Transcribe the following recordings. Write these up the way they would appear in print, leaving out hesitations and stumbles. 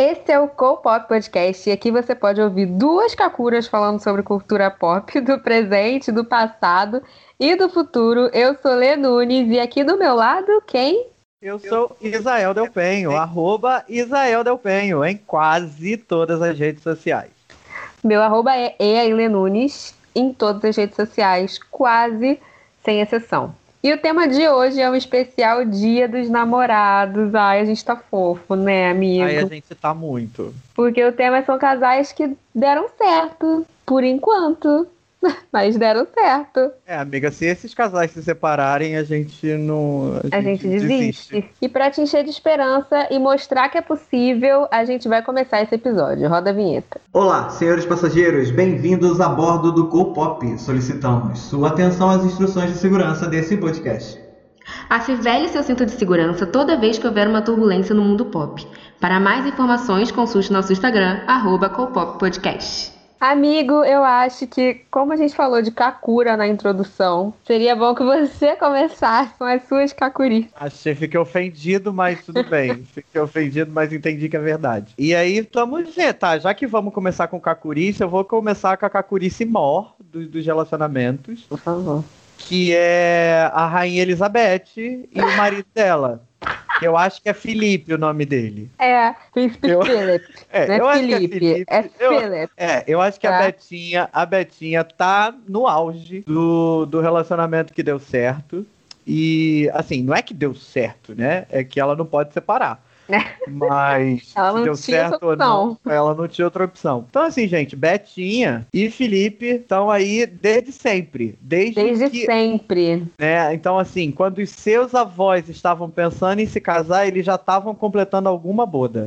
Esse é o K-Pop Podcast e aqui você pode ouvir duas kakuras falando sobre cultura pop do presente, do passado e do futuro. Eu sou Lê Nunes e aqui do meu lado, quem? Eu sou Isael Del Penho, @Isael Del Penho, em quase todas as redes sociais. Meu arroba é Lê Nunes em todas as redes sociais, quase sem exceção. E o tema de hoje é um especial Dia dos Namorados. Ai, a gente tá fofo, né, amigo? Ai, a gente tá muito. Porque o tema são casais que deram certo, por enquanto. Mas deram certo. Amiga, se esses casais se separarem, a gente não... A gente desiste. E pra te encher de esperança e mostrar que é possível, a gente vai começar esse episódio. Roda a vinheta. Olá, senhores passageiros, bem-vindos a bordo do K-Pop. Solicitamos sua atenção às instruções de segurança desse podcast. Afivele seu cinto de segurança toda vez que houver uma turbulência no mundo pop. Para mais informações, consulte nosso Instagram, @KpopPodcast. Amigo, eu acho que, como a gente falou de kakura na introdução, seria bom que você começasse com as suas kakuri. Achei, fiquei ofendido, mas tudo bem. Fiquei ofendido, mas entendi que é verdade. E aí, vamos ver, tá? Já que vamos começar com kakurice, eu vou começar com a kakurice mor dos relacionamentos. Por favor. Que é a Rainha Elizabeth e o marido dela. Eu acho que é Felipe o nome dele. É, Príncipe Philip. Não é Felipe, é Philip. Eu acho que a Betinha tá no auge do relacionamento que deu certo. E, assim, não é que deu certo, né? É que ela não pode separar. Mas ela não deu tinha certo ou não, ela não tinha outra opção. Então, assim, gente, Betinha e Felipe estão aí desde sempre. Desde sempre. Né? Então, assim, quando os seus avós estavam pensando em se casar, eles já estavam completando alguma boda.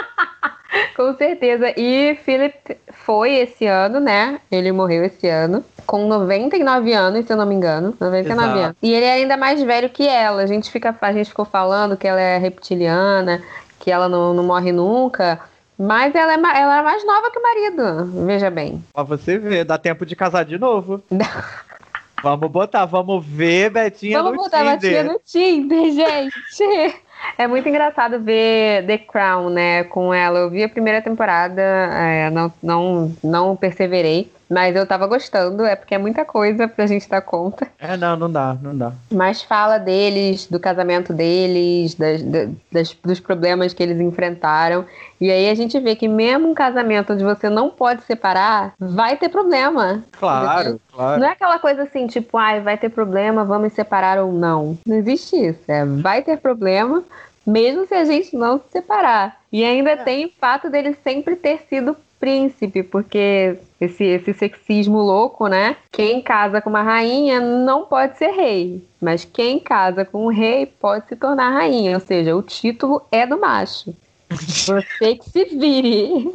Com certeza. E Philip foi esse ano, né? Ele morreu esse ano. Com 99 anos, se eu não me engano. 99 Exato. anos. E ele é ainda mais velho que ela. A gente ficou falando que ela é reptiliana, que ela não morre nunca. Mas ela é mais nova que o marido. Veja bem. Pra você ver, dá tempo de casar de novo. Vamos ver Betinha no Tinder. Vamos botar Betinha no Tinder, gente. É muito engraçado ver The Crown, né, com ela. Eu vi a primeira temporada, não perseverei, mas eu tava gostando, porque é muita coisa pra gente dar conta. Não dá. Mas fala deles, do casamento deles, dos problemas que eles enfrentaram. E aí a gente vê que mesmo um casamento onde você não pode separar, vai ter problema. Claro. Não é aquela coisa assim, tipo, vai ter problema, vamos separar ou não. Não existe isso. Vai ter problema, mesmo se a gente não se separar. E ainda tem o fato dele sempre ter sido príncipe, porque esse sexismo louco, né? Quem casa com uma rainha não pode ser rei, mas quem casa com um rei pode se tornar rainha, ou seja, o título é do macho. Você que se vire.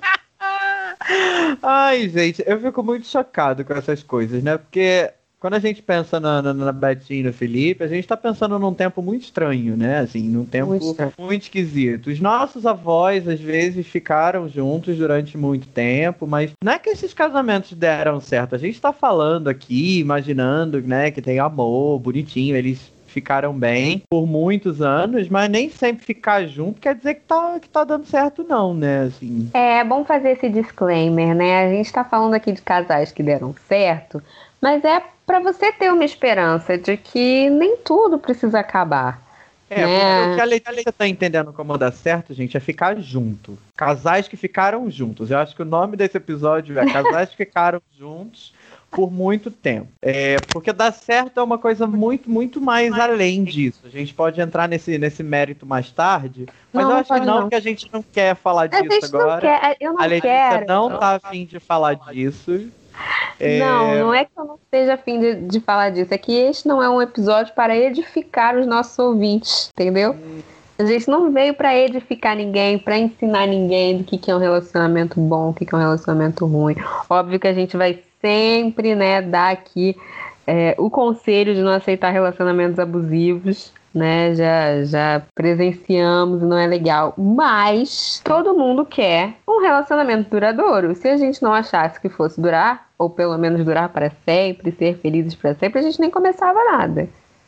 Ai, gente, eu fico muito chocado com essas coisas, né? Porque quando a gente pensa na Betinha e no Felipe, a gente tá pensando num tempo muito estranho, né? Assim, num tempo muito esquisito. Os nossos avós, às vezes, ficaram juntos durante muito tempo, mas não é que esses casamentos deram certo. A gente tá falando aqui, imaginando, né, que tem amor, bonitinho, eles ficaram bem por muitos anos, mas nem sempre ficar junto quer dizer que tá dando certo não, né, assim. É bom fazer esse disclaimer, né? A gente tá falando aqui de casais que deram certo, mas é pra você ter uma esperança de que nem tudo precisa acabar. Porque o que a Letícia tá entendendo como dar certo, gente, é ficar junto. Casais que ficaram juntos. Eu acho que o nome desse episódio é Casais que ficaram juntos por muito tempo. Porque dar certo é uma coisa muito, muito mais além disso. A gente pode entrar nesse mérito mais tarde, mas eu acho que não, porque a gente não quer falar disso agora. A Letícia não tá afim de falar disso. Não é que eu não esteja afim de falar disso, é que este não é um episódio para edificar os nossos ouvintes, entendeu? A gente não veio para edificar ninguém, para ensinar ninguém do que é um relacionamento bom, o que é um relacionamento ruim. Óbvio que a gente vai sempre, né, dar aqui o conselho de não aceitar relacionamentos abusivos, né? Já presenciamos e não é legal. Mas todo mundo quer um relacionamento duradouro. Se a gente não achasse que fosse durar, ou pelo menos durar para sempre, ser felizes para sempre, a gente nem começava nada.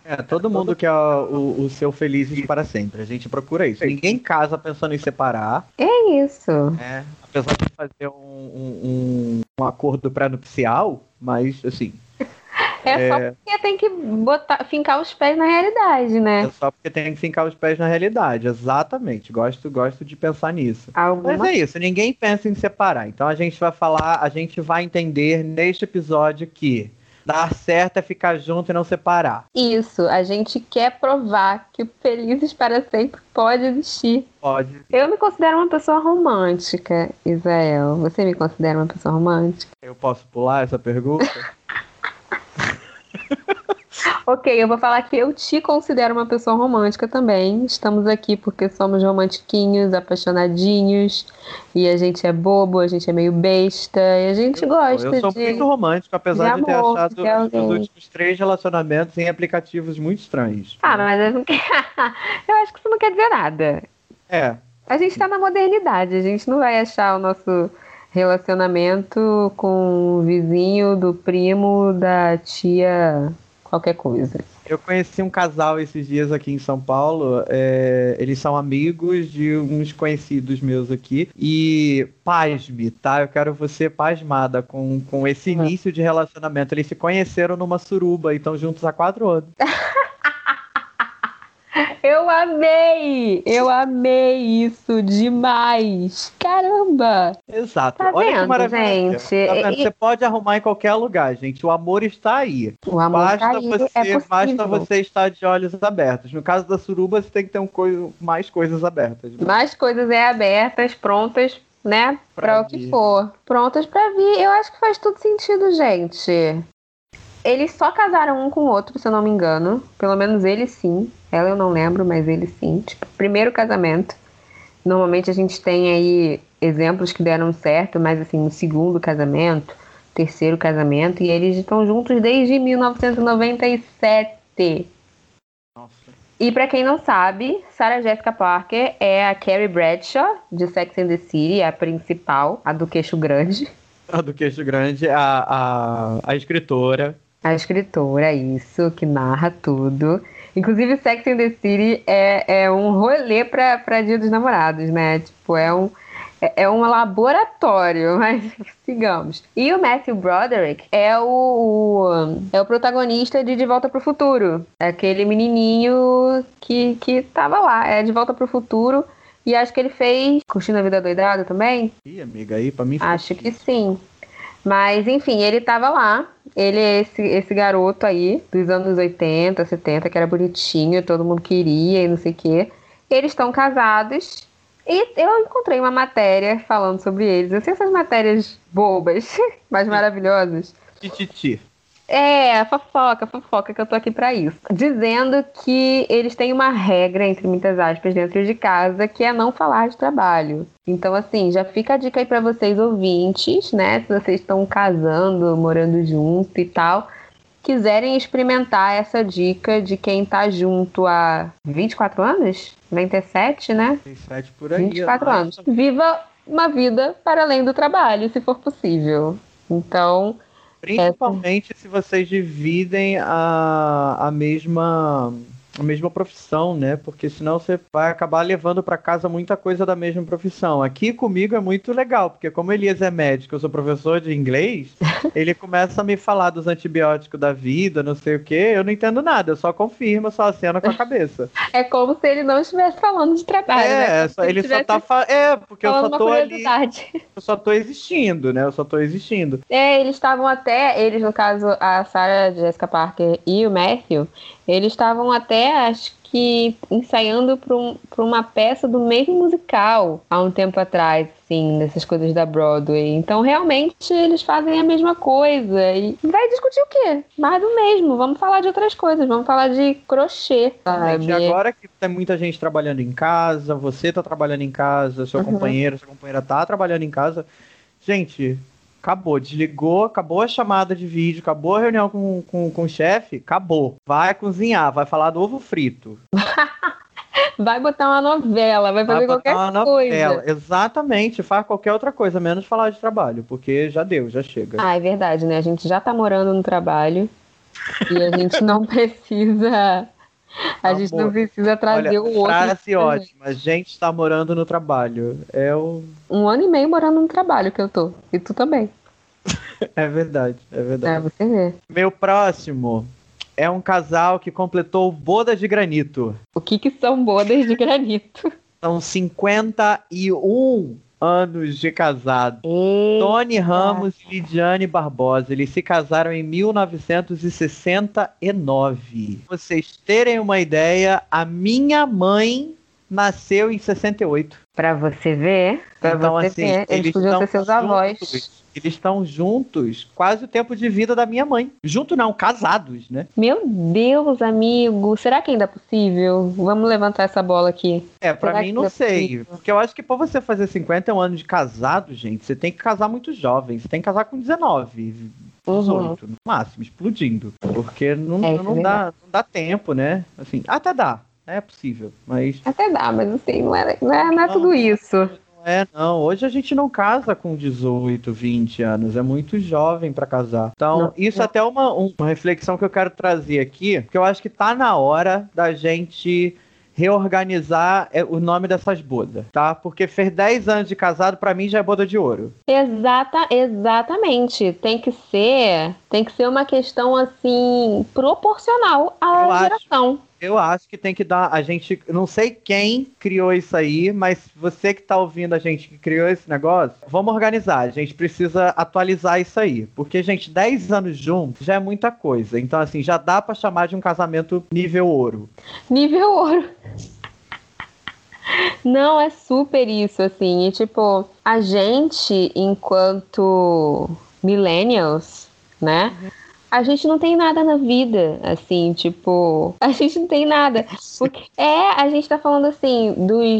Todo mundo quer o seu felizes para sempre. A gente procura isso. Ninguém casa pensando em separar. É isso. Apesar de fazer um acordo pré-nupcial, mas assim. Só porque tem que fincar os pés na realidade, né? É só porque tem que fincar os pés na realidade, exatamente. Gosto de pensar nisso. Mas é isso, ninguém pensa em separar. Então a gente vai entender neste episódio que dar certo é ficar junto e não separar. Isso, a gente quer provar que o felizes para sempre pode existir. Pode. Eu me considero uma pessoa romântica, Israel. Você me considera uma pessoa romântica? Eu posso pular essa pergunta? Ok, eu vou falar que eu te considero uma pessoa romântica também. Estamos aqui porque somos romantiquinhos, apaixonadinhos, e a gente é bobo, a gente é meio besta, e a gente gosta de... Eu sou muito romântico, apesar de ter achado os últimos 3 relacionamentos em aplicativos muito estranhos. Mas eu acho que isso não quer dizer nada. A gente tá na modernidade, a gente não vai achar o nosso relacionamento com o vizinho, do primo, da tia... qualquer coisa. Eu conheci um casal esses dias aqui em São Paulo, eles são amigos de uns conhecidos meus aqui, e pasme, tá? Eu quero você pasmada com esse início de relacionamento. Eles se conheceram numa suruba e estão juntos há 4 anos. Eu amei isso demais. Caramba! Exato. Tá Olha vendo, que maravilha. gente? Tá vendo? Você pode arrumar em qualquer lugar, gente. O amor está aí. O amor está aí, basta você estar de olhos abertos. No caso da suruba, você tem que ter mais coisas abertas. Né? Mais coisas abertas, prontas, né? Pra o que for. Prontas pra vir. Eu acho que faz todo sentido, gente. Eles só casaram um com o outro, se eu não me engano. Pelo menos ele sim. Ela eu não lembro, mas ele sim. Tipo, primeiro casamento. Normalmente a gente tem aí exemplos que deram certo, mas assim, no segundo casamento, terceiro casamento, e eles estão juntos desde 1997. Nossa. E pra quem não sabe, Sarah Jessica Parker é a Carrie Bradshaw, de Sex and the City, a principal, a do queixo grande. A do queixo grande, a escritora. A escritora, isso, que narra tudo. Inclusive, Sex and the City é um rolê pra Dia dos Namorados, né? Tipo, é um laboratório, mas sigamos. E o Matthew Broderick é o protagonista de Volta pro Futuro. É aquele menininho que tava lá, De Volta pro Futuro. E acho que ele fez Curtindo a Vida Doidada também. Ih, amiga, aí pra mim... Acho que sim. Mas, enfim, ele tava lá. Ele é esse garoto aí, dos anos 80, 70, que era bonitinho, todo mundo queria e não sei o quê. Eles estão casados. E eu encontrei uma matéria falando sobre eles. Assim, essas matérias bobas, mas maravilhosas. Tititi. Fofoca, que eu tô aqui pra isso. Dizendo que eles têm uma regra, entre muitas aspas, dentro de casa, que é não falar de trabalho. Então, assim, já fica a dica aí pra vocês ouvintes, né? Se vocês estão casando, morando junto e tal, quiserem experimentar essa dica de quem tá junto há 24 anos? 27, né? 27 por aí. 24 anos. Viva uma vida para além do trabalho, se for possível. Então... Principalmente se vocês dividem a mesma profissão, né? Porque senão você vai acabar levando para casa muita coisa da mesma profissão. Aqui comigo é muito legal, porque como Elias é médico, eu sou professor de inglês, ele começa a me falar dos antibióticos da vida, não sei o quê, eu não entendo nada, eu só confirmo, só aceno com a cabeça. É como se ele não estivesse falando de trabalho, né? Ele só tá porque eu só tô ali, eu só tô existindo, né? Eles estavam eles, no caso, a Sarah Jessica Parker e o Matthew, eles estavam até, acho que, ensaiando para uma peça do mesmo musical há um tempo atrás, assim, dessas coisas da Broadway. Então, realmente, eles fazem a mesma coisa. E vai discutir o quê? Mais do mesmo. Vamos falar de outras coisas. Vamos falar de crochê, sabe? E agora que tem muita gente trabalhando em casa, você tá trabalhando em casa, seu companheiro, sua companheira tá trabalhando em casa. Gente... Acabou, desligou, acabou a chamada de vídeo, acabou a reunião com o chefe, acabou. Vai cozinhar, vai falar do ovo frito. Vai botar uma novela, vai fazer qualquer coisa. Exatamente, faz qualquer outra coisa, menos falar de trabalho, porque já deu, já chega. É verdade, né? A gente já tá morando no trabalho, E a gente não precisa... A Amor, gente não precisa trazer o outro. Frase ótima. A gente está morando no trabalho. É o... 1 ano e meio morando no trabalho que eu tô. E tu também. É verdade, é verdade. Você vê. Meu próximo é um casal que completou bodas de granito. O que são bodas de granito? São 51 anos de casado. Tony Ramos e Lidiane Barbosa. Eles se casaram em 1969. Pra vocês terem uma ideia, a minha mãe nasceu em 68. Pra você ver. Eles podiam ser seus avós. Eles estão juntos quase o tempo de vida da minha mãe. Junto não, casados, né? Meu Deus, amigo. Será que ainda é possível? Vamos levantar essa bola aqui. Pra mim não sei. Porque eu acho que pra você fazer 51 anos de casado, gente, você tem que casar muito jovem. Você tem que casar com 19, 18, no máximo, explodindo. Porque não dá tempo, né? Assim, até dá. É possível, mas... Até dá, mas assim, não é tudo isso. Não. Hoje a gente não casa com 18, 20 anos. É muito jovem pra casar. Então, isso até é uma reflexão que eu quero trazer aqui, porque eu acho que tá na hora da gente reorganizar o nome dessas bodas, tá? Porque fez 10 anos de casado, pra mim já é boda de ouro. Exatamente. Tem que ser uma questão, assim, proporcional à geração. Eu acho que tem que dar, não sei quem criou isso aí, mas você que tá ouvindo a gente que criou esse negócio, vamos organizar, a gente precisa atualizar isso aí, porque, gente, 10 anos juntos já é muita coisa, então, assim, já dá pra chamar de um casamento nível ouro. Nível ouro. Não, é super isso, assim, e tipo, a gente, enquanto millennials, né? A gente não tem nada na vida, assim, tipo... A gente não tem nada. Porque a gente tá falando, assim,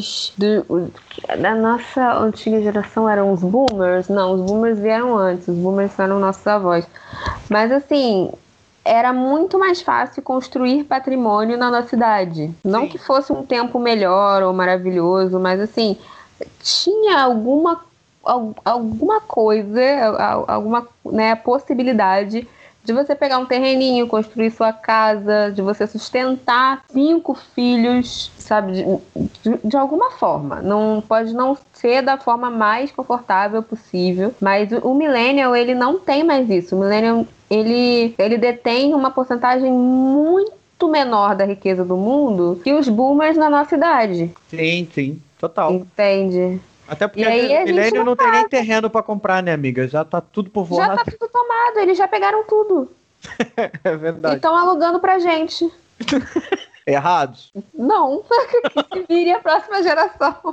da nossa antiga geração eram os boomers? Não, os boomers vieram antes. Os boomers eram nossos avós. Mas, assim, era muito mais fácil construir patrimônio na nossa cidade. Não que fosse um tempo melhor ou maravilhoso, mas, assim, tinha alguma coisa, alguma, né, possibilidade de você pegar um terreninho, construir sua casa, de você sustentar 5 filhos, sabe, de alguma forma. Não pode não ser da forma mais confortável possível, mas o millennial, ele não tem mais isso. O millennial, ele detém uma porcentagem muito menor da riqueza do mundo que os boomers na nossa idade. Sim, total. Entende? Até porque o milênio não tem nem terreno pra comprar, né, amiga? Já tá tudo povoado. Já tá tudo tomado, eles já pegaram tudo. É verdade. E estão alugando pra gente. Errados? Não, que vire a próxima geração.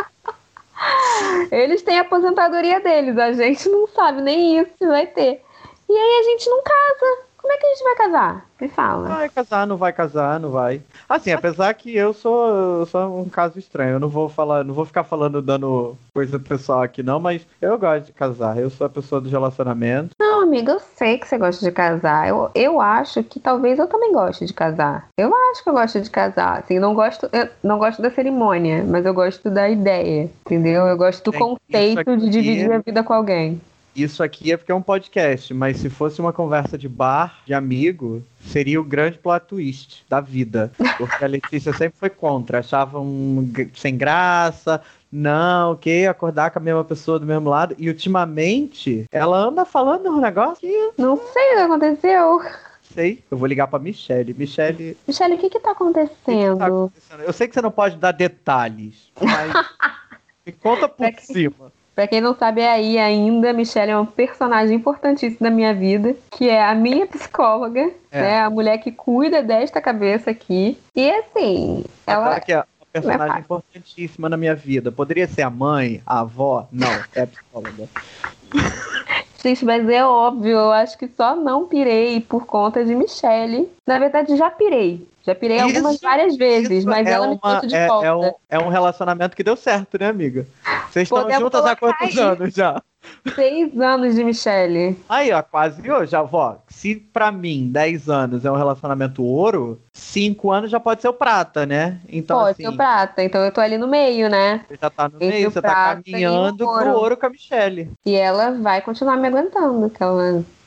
Eles têm a aposentadoria deles, a gente não sabe nem isso se vai ter. E aí a gente não casa. Como é que a gente vai casar? Me fala. Não vai casar, não vai. Assim, apesar que eu sou um caso estranho. Eu não vou ficar falando, dando coisa pessoal aqui não, mas eu gosto de casar. Eu sou a pessoa do relacionamento. Não, amiga, eu sei que você gosta de casar. Eu acho que talvez eu também goste de casar. Eu acho que eu gosto de casar. Assim, eu não gosto da cerimônia, mas eu gosto da ideia, entendeu? Eu gosto do conceito de dividir a vida com alguém. Isso aqui é porque é um podcast, mas se fosse uma conversa de bar, de amigo, seria o grande plot twist da vida. Porque a Letícia sempre foi contra, achava sem graça, não, acordar com a mesma pessoa do mesmo lado. E ultimamente, ela anda falando um negócio que... Não sei o que aconteceu. Sei, eu vou ligar pra Michelle. Michelle, o que tá acontecendo? Eu sei que você não pode dar detalhes, mas me conta por cima. Pra quem não sabe aí ainda, Michelle é uma personagem importantíssima da minha vida, que é a minha psicóloga, né? A mulher que cuida desta cabeça aqui. E assim, ela... que é uma personagem importantíssima na minha vida. Poderia ser a mãe, a avó? Não, é a psicóloga. Gente, mas é óbvio, eu acho que só não pirei por conta de Michelle. Na verdade, já pirei. Já pirei várias vezes, mas ela me trouxe de volta. É um relacionamento que deu certo, né, amiga? Vocês estão juntas há quantos anos já? 6 anos de Michelle. Aí, ó, quase hoje, avó. Se pra mim 10 anos é um relacionamento ouro, 5 anos já pode ser o prata, né? Então, pode ser o prata, então eu tô ali no meio, né? Você já tá no meio, você tá caminhando pro ouro com a Michelle. E ela vai continuar me aguentando, que ela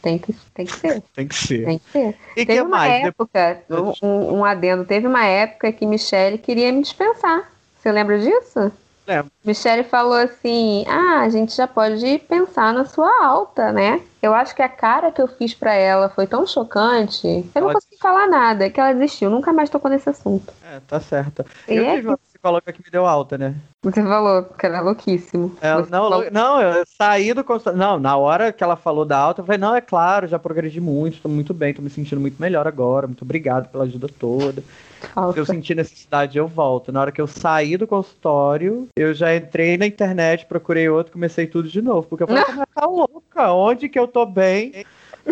Tem que ser. Tem que ser. Tem que ser. E teve que uma mais? época, um adendo, teve uma época que Michelle queria me dispensar. Você lembra disso? Lembro. Michelle falou assim, a gente já pode pensar na sua alta, né? Eu acho que a cara que eu fiz pra ela foi tão chocante, eu não consegui falar nada, que ela desistiu, nunca mais tocou nesse assunto. Tá certo. E Eu tive uma psicóloga que me deu alta, né? Você falou que era louquíssimo. Não, eu saí do consultório. Não, na hora que ela falou da alta, eu falei, não, é claro, já progredi muito, tô muito bem, tô me sentindo muito melhor agora, muito obrigado pela ajuda toda. Se eu sentir necessidade, eu volto. Na hora que eu saí do consultório, eu já entrei na internet, procurei outro, comecei tudo de novo. Porque eu falei, mas tá louca, onde que eu tô bem?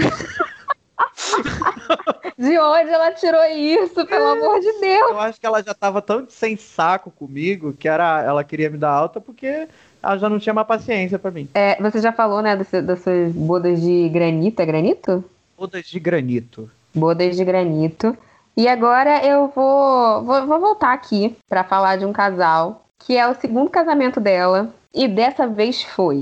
De onde ela tirou isso, pelo amor de Deus? Eu acho que ela já tava tão sem saco comigo, que ela queria me dar alta, porque ela já não tinha mais paciência pra mim. Você já falou, né, das suas bodas de granito, é granito? Bodas de granito. Bodas de granito. E agora eu vou voltar aqui pra falar de um casal que é o segundo casamento dela. E dessa vez foi.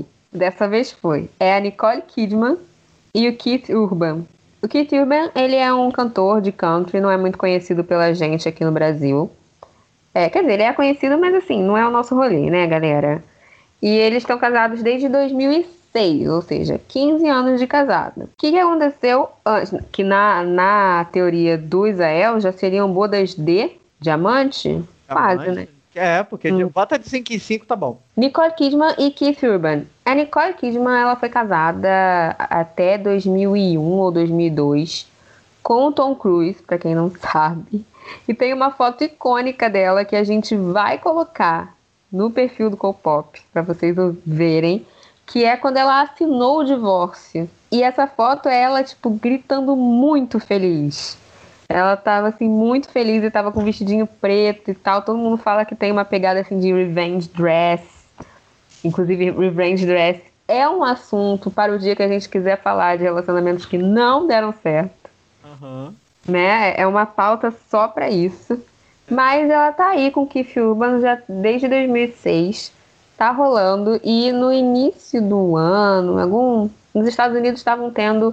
É a Nicole Kidman e o Keith Urban. O Keith Urban, ele é um cantor de country, não é muito conhecido pela gente aqui no Brasil. Quer dizer, ele é conhecido, mas assim, não é o nosso rolê, né, galera? E eles estão casados desde 2006, ou seja, 15 anos de casado. O que aconteceu antes? Que na teoria do Israel já seriam bodas de diamante? Quase, né? Porque bota de 5 em 5, tá bom. Nicole Kidman e Keith Urban. A Nicole Kidman, ela foi casada até 2001 ou 2002 com o Tom Cruise, pra quem não sabe. E tem uma foto icônica dela que a gente vai colocar no perfil do K-Pop, pra vocês verem, que é quando ela assinou o divórcio. E essa foto é ela, tipo, gritando muito feliz. Ela tava, assim, muito feliz e tava com um vestidinho preto e tal. Todo mundo fala que tem uma pegada, assim, de revenge dress. Inclusive, revenge dress é um assunto para o dia que a gente quiser falar de relacionamentos que não deram certo. Uhum. Né? É uma pauta só pra isso. Mas ela tá aí com o Keith Urban já desde 2006. Tá rolando. E no início do ano, nos Estados Unidos estavam tendo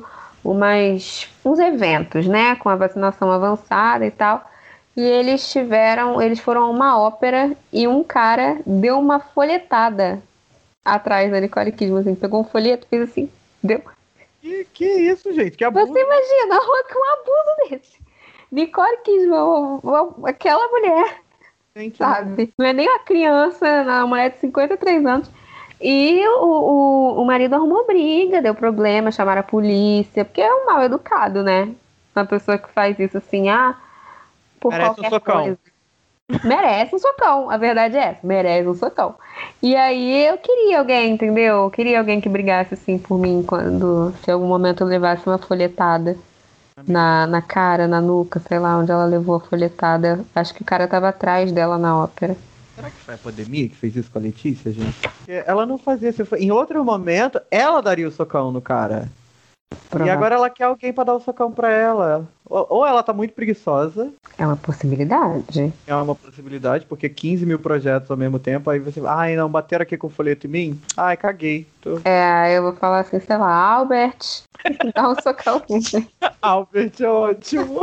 uns eventos, né? Com a vacinação avançada e tal. E eles foram a uma ópera e um cara deu uma folhetada atrás da Nicole Kidman. Assim, pegou um folheto, fez assim, deu. Que isso, gente? Que abuso. Você imagina um abuso desse. Nicole Kidman, aquela mulher, gente, sabe? Não é nem uma criança, uma mulher de 53 anos. E o marido arrumou briga, deu problema, chamaram a polícia, porque é um mal educado, né? Uma pessoa que faz isso assim, por merece qualquer um socão. coisa. Merece um socão, a verdade é essa, merece um socão. E aí eu queria alguém, entendeu? Eu queria alguém que brigasse assim por mim se em algum momento eu levasse uma folhetada na cara, na nuca, sei lá, onde ela levou a folhetada. Acho que o cara tava atrás dela na ópera. Será que foi a pandemia que fez isso com a Letícia, gente? Porque ela não fazia isso. Em outro momento, ela daria o socão no cara. E agora ela quer alguém pra dar o socão pra ela. Ou ela tá muito preguiçosa. É uma possibilidade. É uma possibilidade, porque 15 mil projetos ao mesmo tempo, aí você... Ai, não, bateram aqui com o folheto em mim? Ai, caguei. Eu vou falar assim, sei lá, Albert, dá um socão. Albert é ótimo.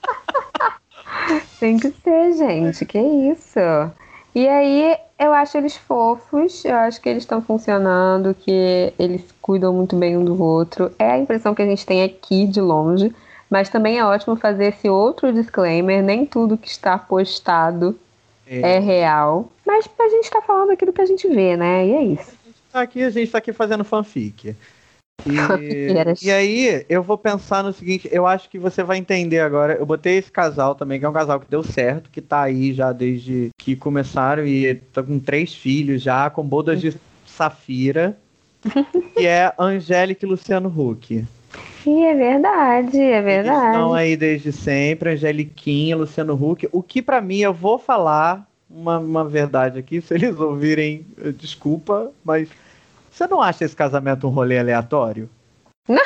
Tem que ser, gente, que isso. E aí, eu acho eles fofos, eu acho que eles estão funcionando, que eles cuidam muito bem um do outro. É a impressão que a gente tem aqui de longe, mas também é ótimo fazer esse outro disclaimer, nem tudo que está postado é real. Mas a gente tá falando aqui do que a gente vê, né? E é isso. A gente tá aqui fazendo fanfic. E aí, eu vou pensar no seguinte, eu acho que você vai entender agora. Eu botei esse casal também, que é um casal que deu certo, que tá aí já desde que começaram e tá com 3 filhos já, com bodas de safira, que é Angélica e Luciano Huck. E é verdade. Eles estão aí desde sempre, Angeliquinha, Luciano Huck. O que pra mim, eu vou falar uma verdade aqui, se eles ouvirem, desculpa, mas... Você não acha esse casamento um rolê aleatório? Não.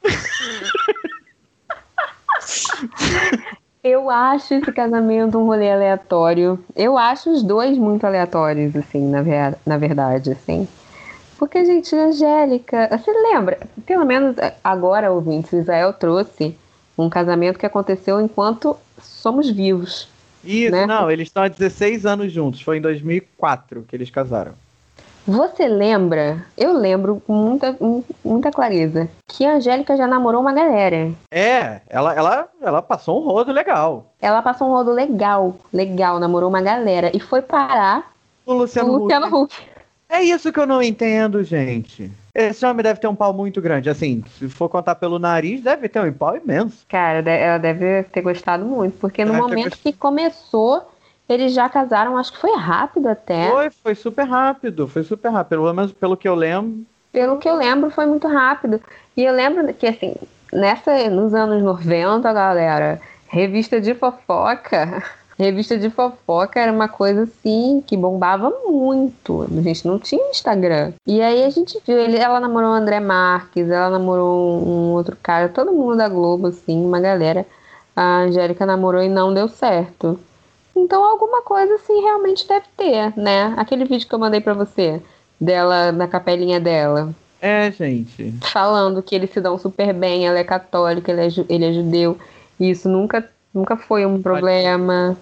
Eu acho esse casamento um rolê aleatório. Eu acho os dois muito aleatórios, assim, na verdade, assim. Porque, gente, Angélica, você lembra? Pelo menos agora, ouvintes, o Israel trouxe um casamento que aconteceu enquanto somos vivos. Isso, né? não, eles estão há 16 anos juntos. Foi em 2004 que eles casaram. Você lembra? Eu lembro com muita clareza que a Angélica já namorou uma galera. Ela passou um rodo legal. Ela passou um rodo legal, namorou uma galera e foi parar O Luciano Huck. É isso que eu não entendo, gente. Esse homem deve ter um pau muito grande. Assim, se for contar pelo nariz, deve ter um pau imenso. Cara, ela deve ter gostado muito, porque no momento que começou, eles já casaram, acho que foi rápido até. Foi super rápido, pelo menos pelo que eu lembro. Pelo que eu lembro, foi muito rápido. E eu lembro que, assim, nos anos 90, galera, revista de fofoca era uma coisa, assim, que bombava muito. A gente não tinha Instagram. E aí a gente viu, ela namorou o André Marques, ela namorou um outro cara, todo mundo da Globo, assim, uma galera. A Angélica namorou e não deu certo. Então alguma coisa assim realmente deve ter, né? Aquele vídeo que eu mandei pra você, dela, na capelinha dela. Gente. Falando que eles se dão super bem, ela é católica, ele é judeu. E isso nunca foi um problema.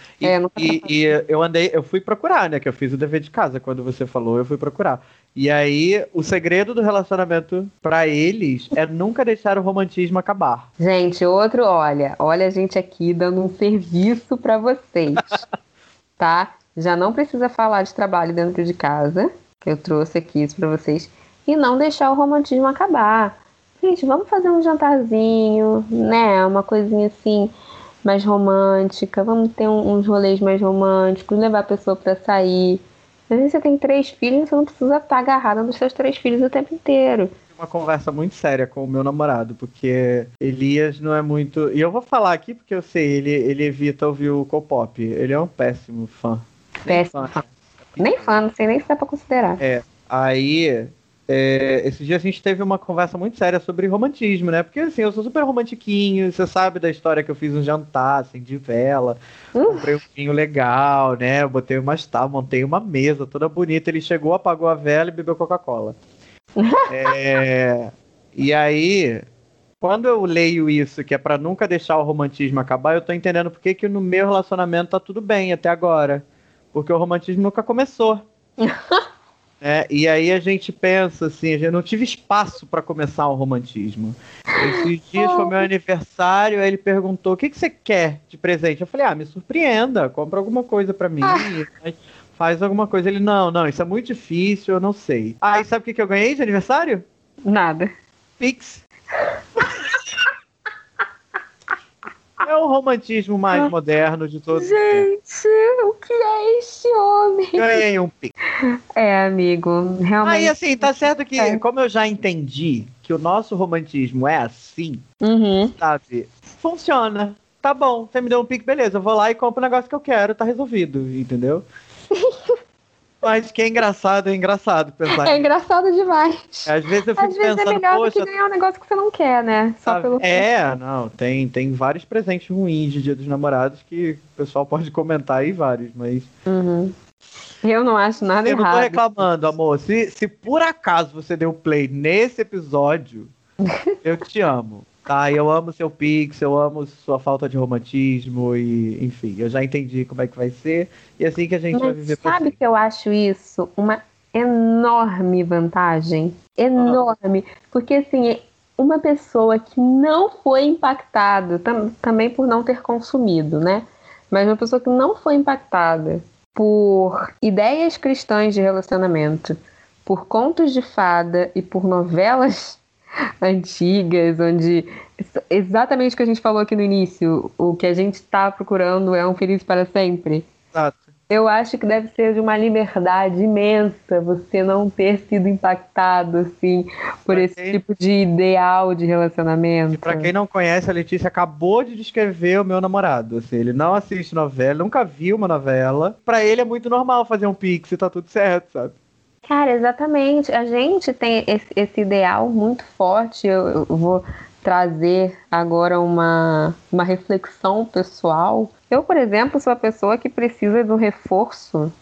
Eu fui procurar, né? Que eu fiz o dever de casa quando você falou, eu fui procurar. E aí, o segredo do relacionamento pra eles é nunca deixar o romantismo acabar. Gente, olha a gente aqui dando um serviço pra vocês, tá? Já não precisa falar de trabalho dentro de casa, que eu trouxe aqui isso pra vocês, e não deixar o romantismo acabar. Gente, vamos fazer um jantarzinho, né? Uma coisinha assim, mais romântica, vamos ter uns rolês mais românticos, levar a pessoa pra sair. Às vezes você tem 3 filhos, você não precisa estar agarrada nos seus 3 filhos o tempo inteiro. Uma conversa muito séria com o meu namorado, porque Elias não é muito... E eu vou falar aqui porque eu sei, ele evita ouvir o K-pop. Ele é um péssimo fã. Péssimo fã. Nem fã, não sei nem se dá pra considerar. Aí... esse dia a gente teve uma conversa muito séria sobre romantismo, né? Porque assim, eu sou super romantiquinho, você sabe da história que eu fiz um jantar, assim, de vela, comprei um vinho legal, né? Eu botei montei uma mesa toda bonita, ele chegou, apagou a vela e bebeu Coca-Cola. E aí, quando eu leio isso, que é pra nunca deixar o romantismo acabar, eu tô entendendo por que no meu relacionamento tá tudo bem até agora. Porque o romantismo nunca começou. E aí a gente pensa assim, eu não tive espaço para começar o romantismo. Esses dias foi meu aniversário, aí ele perguntou, o que você quer de presente? Eu falei, me surpreenda, compra alguma coisa para mim, faz alguma coisa. Ele, não, isso é muito difícil, eu não sei. E sabe o que eu ganhei de aniversário? Nada. Pix. É o romantismo mais moderno de todos. Gente, o que é este homem? Ganhei um Pix. Amigo, realmente. Aí, assim, tá certo que, como eu já entendi que o nosso romantismo é assim, sabe? Funciona. Tá bom, você me deu um Pix, beleza, eu vou lá e compro o negócio que eu quero, tá resolvido, entendeu? Mas que é engraçado pensar. É engraçado demais. Às vezes eu fico pensando, é melhor do que ganhar um negócio que você não quer, né? Só pelo... não, tem vários presentes ruins de Dia dos Namorados que o pessoal pode comentar aí, vários, mas... Eu não acho nada errado. Eu não tô reclamando, amor. Se por acaso você deu play nesse episódio, eu te amo. Tá, eu amo seu Pix, eu amo sua falta de romantismo e, enfim, eu já entendi como é que vai ser e assim que a gente vai viver. Sabe que eu acho isso uma enorme vantagem? Enorme. Porque, assim, uma pessoa que não foi impactada, também por não ter consumido, né? Mas uma pessoa que não foi impactada por ideias cristãs de relacionamento, por contos de fada e por novelas antigas, onde exatamente o que a gente falou aqui no início, o que a gente está procurando é um feliz para sempre. Exato. Eu acho que deve ser de uma liberdade imensa você não ter sido impactado assim por esse tipo de ideal de relacionamento. Para quem não conhece, a Letícia acabou de descrever o meu namorado. Assim, ele não assiste novela, nunca viu uma novela. Para ele é muito normal fazer um Pix e tá tudo certo, sabe? Cara, exatamente. A gente tem esse ideal muito forte. Eu vou trazer agora uma reflexão pessoal. Eu, por exemplo, sou a pessoa que precisa do reforço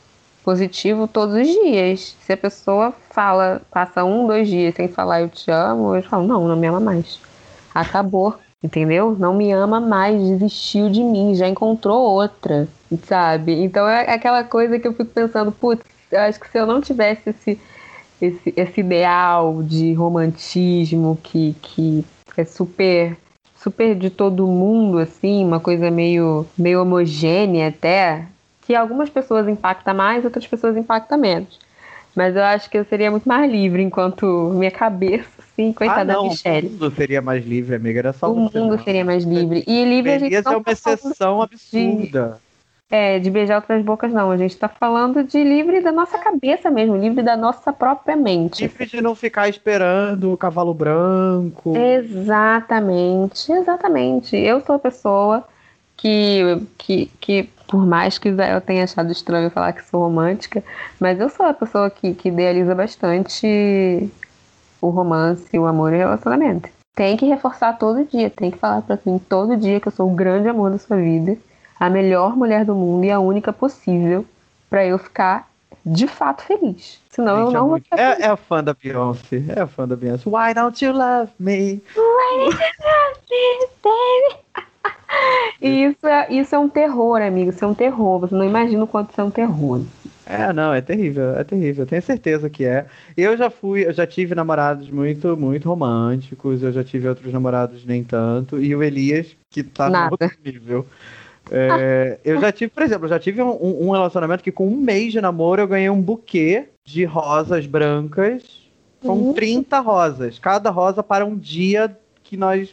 positivo todos os dias. Se a pessoa passa 1, 2 dias sem falar eu te amo, eu falo, não me ama mais. Acabou, entendeu? Não me ama mais, desistiu de mim, já encontrou outra, sabe? Então é aquela coisa que eu fico pensando, putz, eu acho que se eu não tivesse esse ideal de romantismo que é super de todo mundo, assim, uma coisa meio homogênea até, que algumas pessoas impacta mais, outras pessoas impacta menos. Mas eu acho que eu seria muito mais livre enquanto minha cabeça, assim, coitada da Michelle. O mundo seria mais livre, amiga, era só o mundo seria mais livre. E livre a gente Beleza não é uma exceção absurda. De beijar outras bocas, não. A gente tá falando de livre da nossa cabeça mesmo, livre da nossa própria mente. Livre de não ficar esperando o cavalo branco. Exatamente. Eu sou a pessoa que por mais que eu tenha achado estranho falar que sou romântica, mas eu sou a pessoa que idealiza bastante o romance, o amor e o relacionamento. Tem que reforçar todo dia, tem que falar pra mim todo dia que eu sou o grande amor da sua vida, a melhor mulher do mundo e a única possível pra eu ficar de fato feliz. Senão eu não vou ficar feliz. É a fã da Beyoncé. Why don't you love me? Why don't you love me, baby? E isso é um terror, amigo. Isso é um terror. Você não imagina o quanto isso é um terror. Não, é terrível, tenho certeza que é. Eu já tive namorados muito, muito românticos, eu já tive outros namorados nem tanto, e o Elias, que tá no outro nível. Eu já tive, por exemplo, um relacionamento que com 1 mês de namoro eu ganhei um buquê de rosas brancas com 30 rosas. Cada rosa para um dia que nós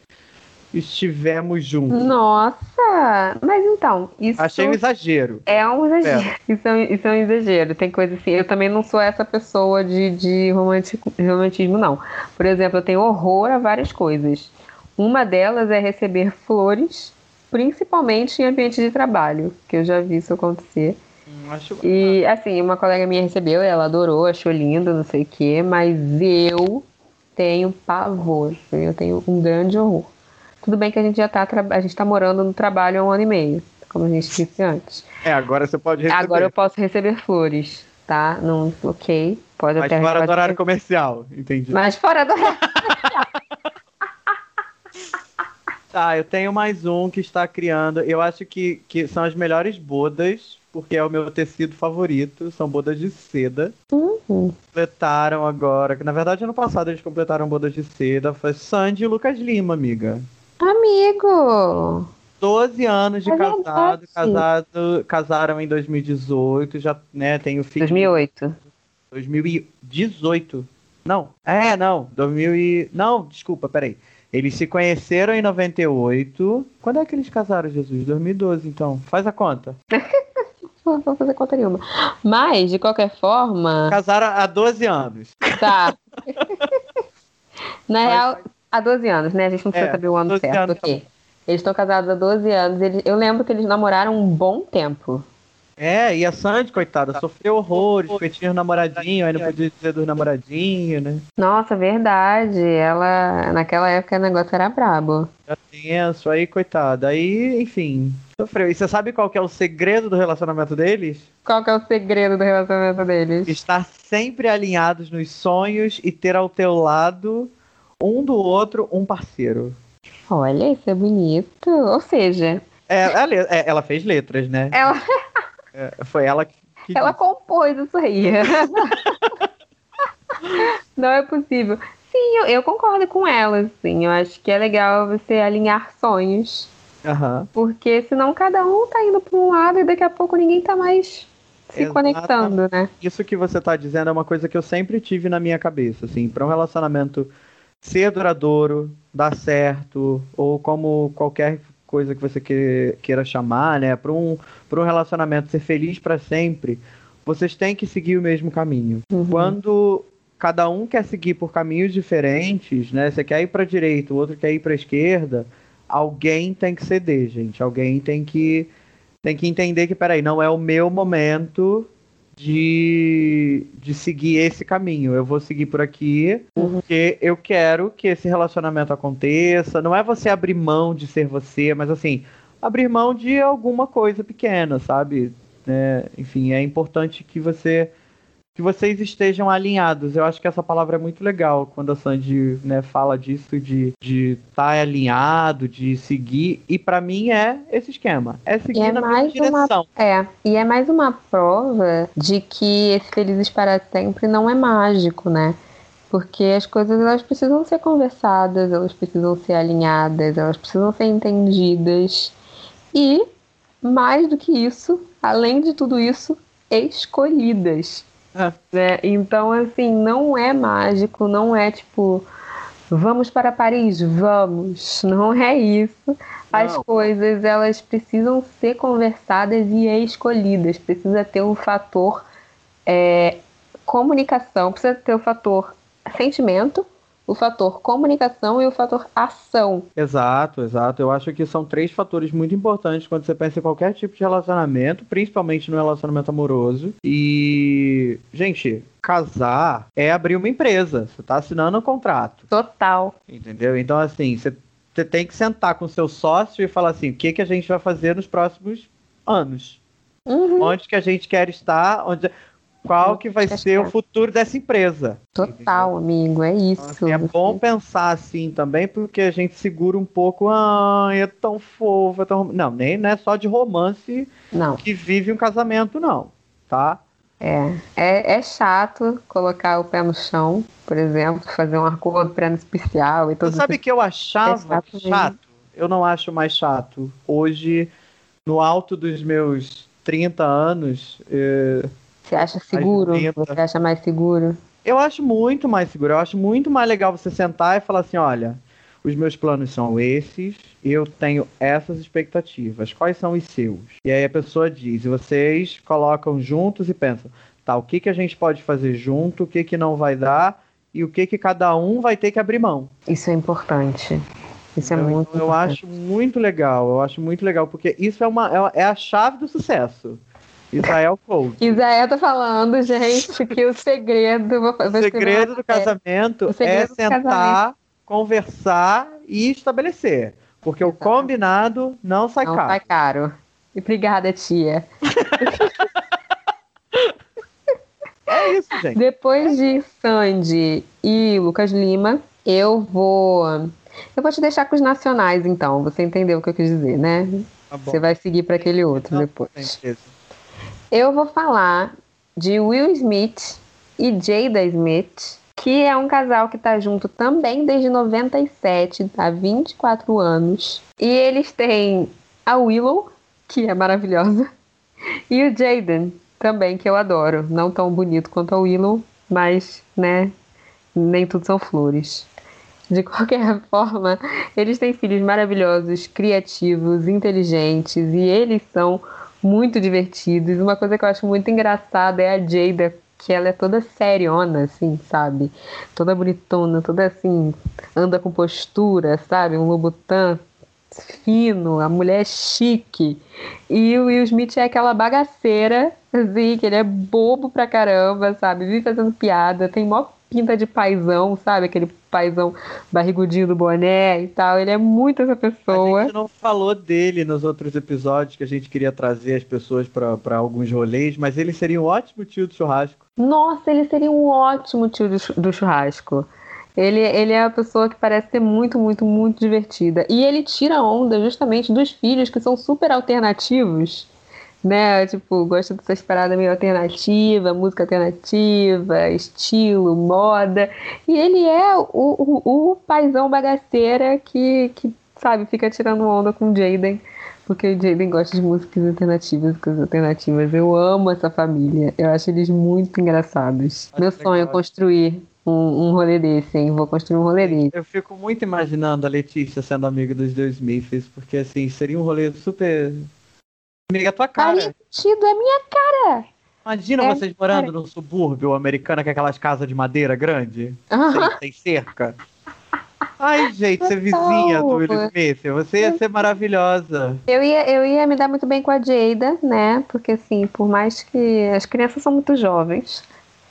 estivemos juntos. Rosa. Mas então, isso... Achei um exagero. É um exagero. Isso é um exagero. Tem coisa assim... Eu também não sou essa pessoa de romantismo, não. Por exemplo, eu tenho horror a várias coisas. Uma delas é receber flores, principalmente em ambiente de trabalho, que eu já vi isso acontecer. E, assim, uma colega minha recebeu, ela adorou, achou lindo, não sei o quê, mas eu tenho pavor, eu tenho um grande horror. Tudo bem que a gente já a gente tá morando no trabalho há 1 ano e meio, como a gente disse antes. Agora você pode receber. Agora eu posso receber flores, tá? Não, ok, pode mas até... Mas fora do horário comercial, entendi. Mas fora do horário comercial. Tá, eu tenho mais um que está criando. Eu acho que são as melhores bodas, porque é o meu tecido favorito. São bodas de seda. Completaram agora, que na verdade ano passado eles completaram bodas de seda. Foi Sandy e Lucas Lima, amiga. Amigo! 12 anos de casaram em 2018, já, né, tem o filho. 2008. 2018. Não, não, desculpa, peraí. Eles se conheceram em 98. Quando é que eles casaram, Jesus? 2012, então. Faz a conta. Não vou fazer conta nenhuma. Mas, de qualquer forma... Casaram há 12 anos. Tá. Na real, há 12 anos, né? A gente não precisa saber o ano certo. Ok. Eles estão casados há 12 anos. Eu lembro que eles namoraram um bom tempo. E a Sandy, coitada, sofreu horrores, porque tinha um namoradinho, aí não podia dizer dos namoradinhos, né? Nossa, verdade. Ela, naquela época, o negócio era brabo. Já tenso, aí, coitada. Aí, enfim, sofreu. E você sabe qual que é o segredo do relacionamento deles? Qual que é o segredo do relacionamento deles? Estar sempre alinhados nos sonhos e ter ao teu lado, um do outro, um parceiro. Olha, isso é bonito. Ou seja... Ela fez letras, né? Foi ela que ela compôs isso aí. Não é possível. Sim, eu concordo com ela, assim. Eu acho que é legal você alinhar sonhos. Porque senão cada um tá indo para um lado e daqui a pouco ninguém tá mais se conectando, né? Isso que você tá dizendo é uma coisa que eu sempre tive na minha cabeça, assim. Para um relacionamento ser duradouro, dar certo, ou como qualquer coisa que você queira chamar, né? Para um relacionamento ser feliz para sempre, vocês têm que seguir o mesmo caminho. Quando cada um quer seguir por caminhos diferentes, né? Você quer ir para a direita, o outro quer ir para a esquerda, alguém tem que ceder, gente. Alguém tem que entender que, peraí, não é o meu momento de seguir esse caminho. Eu vou seguir por aqui porque eu quero que esse relacionamento aconteça. Não é você abrir mão de ser você, mas assim, abrir mão de alguma coisa pequena, sabe? né? Enfim, é importante que vocês estejam alinhados. Eu acho que essa palavra é muito legal quando a Sandy, né, fala disso, de estar alinhado, de seguir. E para mim é esse esquema. É seguir na mesma direção. E é mais uma prova de que esse Felizes para Sempre não é mágico, né? Porque as coisas, elas precisam ser conversadas, elas precisam ser alinhadas, elas precisam ser entendidas. E, mais do que isso, além de tudo isso, escolhidas. Né? Então, assim, não é mágico, não é tipo, vamos para Paris, vamos. Não é isso. As coisas, elas precisam ser conversadas e escolhidas. Precisa ter um fator comunicação, precisa ter o fator sentimento, o fator comunicação e o fator ação. Exato. Eu acho que são 3 fatores muito importantes quando você pensa em qualquer tipo de relacionamento, principalmente no relacionamento amoroso. E, gente, casar é abrir uma empresa. Você tá assinando um contrato. Total. Entendeu? Então, assim, você tem que sentar com o seu sócio e falar assim, o que a gente vai fazer nos próximos anos? Onde que a gente quer estar? Qual que vai ser o futuro dessa empresa? Total, entendeu? Amigo, é isso. Então, assim, é bom pensar assim também, porque a gente segura um pouco, é tão fofo, é tão... Não é só de romance que vive um casamento, não, tá? É chato colocar o pé no chão, por exemplo, fazer um acordo pré-nupcial e tudo. Você sabe que eu achava chato? Eu não acho mais chato. Hoje, no alto dos meus 30 anos... Você acha seguro? Você acha mais seguro? Eu acho muito mais seguro. Eu acho muito mais legal você sentar e falar assim, olha, os meus planos são esses, eu tenho essas expectativas. Quais são os seus? E aí a pessoa diz, e vocês colocam juntos e pensam, tá, o que a gente pode fazer junto, o que não vai dar e o que cada um vai ter que abrir mão. Isso é importante. Isso é muito importante. Eu acho muito legal, porque isso é a chave do sucesso. Israel Coach. Israel tá falando, gente, que o segredo... O segredo do casamento é sentar, conversar e estabelecer. Porque o combinado não sai caro. Não sai caro. E obrigada, tia. É isso, gente. Depois de Sandy e Lucas Lima, eu vou te deixar com os nacionais, então. Você entendeu o que eu quis dizer, né? Tá bom. Você vai seguir para aquele outro depois. Eu vou falar de Will Smith e Jada Smith, que é um casal que tá junto também desde 97, há 24 anos. E eles têm a Willow, que é maravilhosa, e o Jaden também, que eu adoro. Não tão bonito quanto a Willow, mas, né, nem tudo são flores. De qualquer forma, eles têm filhos maravilhosos, criativos, inteligentes, e eles são muito divertidos. Uma coisa que eu acho muito engraçada é a Jada, que ela é toda seriona, assim, sabe? Toda bonitona, toda assim, anda com postura, sabe? Um Louboutin fino, a mulher é chique. E o Will Smith é aquela bagaceira, assim, que ele é bobo pra caramba, sabe? Vive fazendo piada, tem mó pinta de paizão, sabe? Aquele paizão barrigudinho do boné e tal. Ele é muito essa pessoa. A gente não falou dele nos outros episódios que a gente queria trazer as pessoas pra alguns rolês, mas ele seria um ótimo tio do churrasco. Nossa, ele seria um ótimo tio do churrasco. Ele é a pessoa que parece ser muito, muito, muito divertida. E ele tira onda justamente dos filhos que são super alternativos, né? Tipo, gosta dessas paradas meio alternativa, música alternativa, estilo, moda. E ele é o paizão bagaceira que, sabe, fica tirando onda com o Jaden, porque o Jaden gosta de músicas alternativas. Eu amo essa família. Eu acho eles muito engraçados. Meu sonho é construir um rolê desse, hein? Vou construir um rolê desse. Eu fico muito imaginando a Letícia sendo amiga dos dois Smiths, porque assim, seria um rolê super... Amiga, tua cara. Faria sentido, é minha cara. Imagina vocês morando num subúrbio americano com aquelas casas de madeira grande, sem cerca. Ai, gente, ser vizinha do Will Smith, você ia ser maravilhosa. Eu ia me dar muito bem com a Jada, né? Porque assim, por mais que as crianças são muito jovens,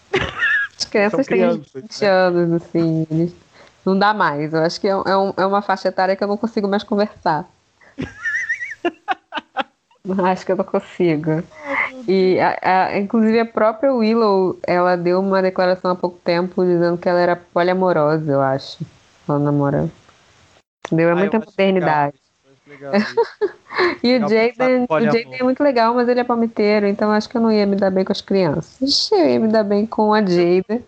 as crianças têm 20 anos, assim, não dá mais. Eu acho que é uma faixa etária que eu não consigo mais conversar. Acho que eu não consigo. E, inclusive, a própria Willow, ela deu uma declaração há pouco tempo dizendo que ela era poliamorosa, eu acho. Ela namora. Entendeu? É muita modernidade. Legal isso. E o Jaden é muito legal, mas ele é palmiteiro, então acho que eu não ia me dar bem com as crianças. Eu ia me dar bem com a Jada.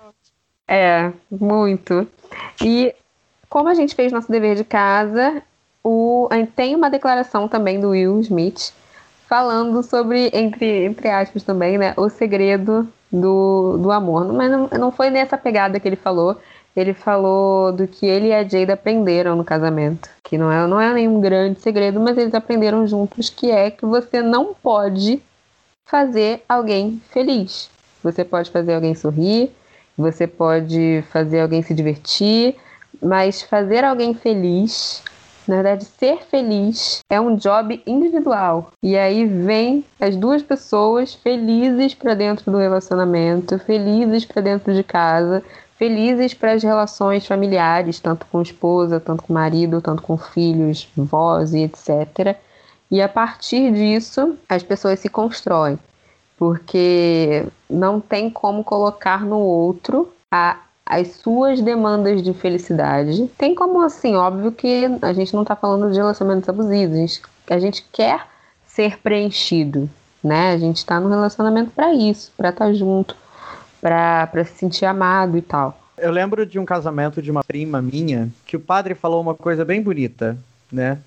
É, muito. E como a gente fez nosso dever de casa, tem uma declaração também do Will Smith falando sobre, entre aspas também, né, o segredo do amor. Mas não foi nessa pegada que ele falou. Ele falou do que ele e a Jada aprenderam no casamento. Que não é nenhum grande segredo, mas eles aprenderam juntos, que é que você não pode fazer alguém feliz. Você pode fazer alguém sorrir, você pode fazer alguém se divertir, mas fazer alguém feliz, na verdade, ser feliz é um job individual. E aí vem as duas pessoas felizes para dentro do relacionamento, felizes para dentro de casa, felizes para as relações familiares, tanto com esposa, tanto com marido, tanto com filhos, vós e etc. E a partir disso, as pessoas se constroem, porque não tem como colocar no outro as suas demandas de felicidade. Tem como, assim, óbvio que a gente não está falando de relacionamentos abusivos, a gente quer ser preenchido, né? A gente está no relacionamento para isso, para estar junto, para se sentir amado e tal. Eu lembro de um casamento de uma prima minha que o padre falou uma coisa bem bonita, né?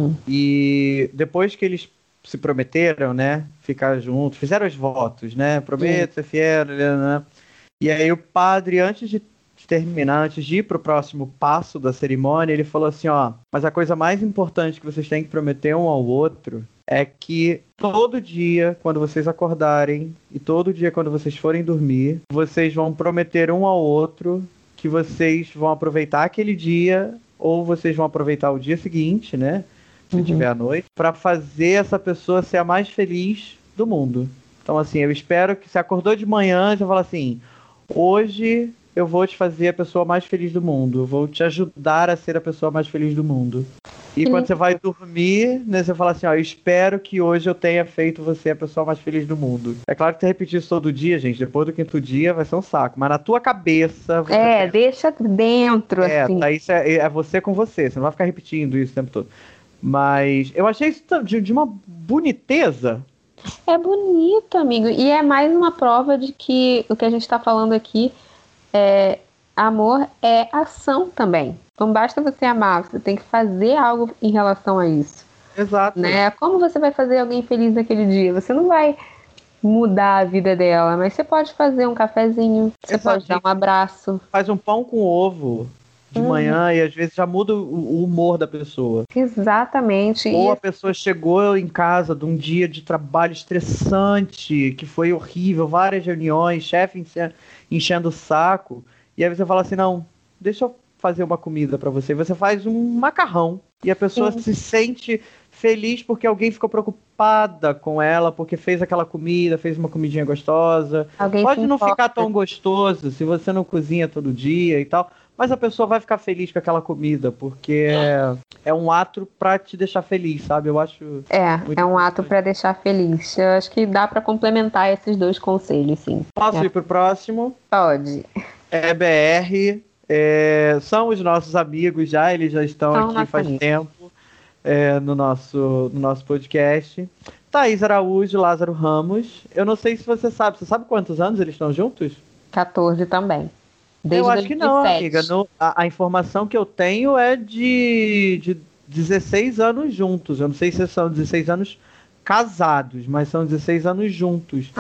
E depois que eles se prometeram, né? Ficar juntos, fizeram os votos, né? Prometo ser fiel, né? E aí o padre, antes de terminar, antes de ir pro próximo passo da cerimônia, ele falou assim, ó, mas a coisa mais importante que vocês têm que prometer um ao outro é que todo dia, quando vocês acordarem, e todo dia quando vocês forem dormir, vocês vão prometer um ao outro que vocês vão aproveitar aquele dia, ou vocês vão aproveitar o dia seguinte, né? Se tiver à noite, para fazer essa pessoa ser a mais feliz do mundo. Então, assim, eu espero que você acordou de manhã, você fala assim, hoje eu vou te fazer a pessoa mais feliz do mundo, vou te ajudar a ser a pessoa mais feliz do mundo. E quando você vai dormir, né, você fala assim, ó, eu espero que hoje eu tenha feito você a pessoa mais feliz do mundo. É claro que você repetir isso todo dia, gente, depois do quinto dia vai ser um saco, mas na tua cabeça... Você deixa dentro, assim. Tá, isso é você com você não vai ficar repetindo isso o tempo todo. Mas eu achei isso de uma boniteza. É bonito, amigo. E é mais uma prova de que o que a gente está falando aqui amor é ação também. Não basta você amar, você tem que fazer algo em relação a isso. Exato. Né? Como você vai fazer alguém feliz naquele dia? Você não vai mudar a vida dela, mas você pode fazer um cafezinho, você pode dar um abraço. Faz um pão com ovo de manhã e às vezes já muda o humor da pessoa. Exatamente. Ou a pessoa chegou em casa de um dia de trabalho estressante, que foi horrível, várias reuniões, chefe enchendo o saco, e aí você fala assim, não, deixa eu fazer uma comida pra você. Você faz um macarrão e a pessoa se sente feliz porque alguém ficou preocupada com ela, porque fez aquela comida, fez uma comidinha gostosa. Pode não ficar tão gostoso se você não cozinha todo dia e tal, mas a pessoa vai ficar feliz com aquela comida, porque é um ato pra te deixar feliz, sabe? Eu acho... É um ato pra deixar feliz. Eu acho que dá pra complementar esses dois conselhos, sim. Posso ir pro próximo? Pode. EBR, são os nossos amigos já, eles já estão aqui faz tempo no nosso podcast. Thaís Araújo, Lázaro Ramos. Eu não sei se você sabe quantos anos eles estão juntos? 14 também. Desde eu acho 2007. Que não, amiga. A informação que eu tenho é de 16 anos juntos. Eu não sei se são 16 anos casados, mas são 16 anos juntos.